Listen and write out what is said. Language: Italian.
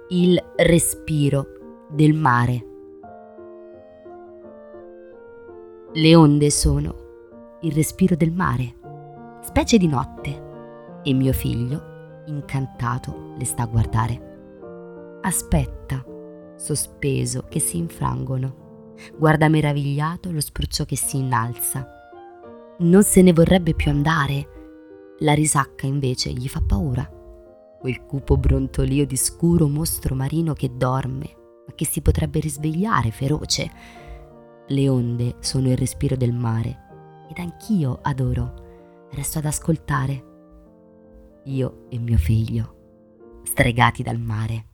il respiro del mare. Le onde sono il respiro del mare, specie di notte, e mio figlio, incantato, le sta a guardare. Aspetta, sospeso, che si infrangono. Guarda meravigliato lo spruzzo che si innalza. Non se ne vorrebbe più andare. La risacca invece gli fa paura. Quel cupo brontolio di scuro mostro marino che dorme, ma che si potrebbe risvegliare feroce. Le onde sono il respiro del mare ed anch'io adoro. Resto ad ascoltare. Io e mio figlio, stregati dal mare.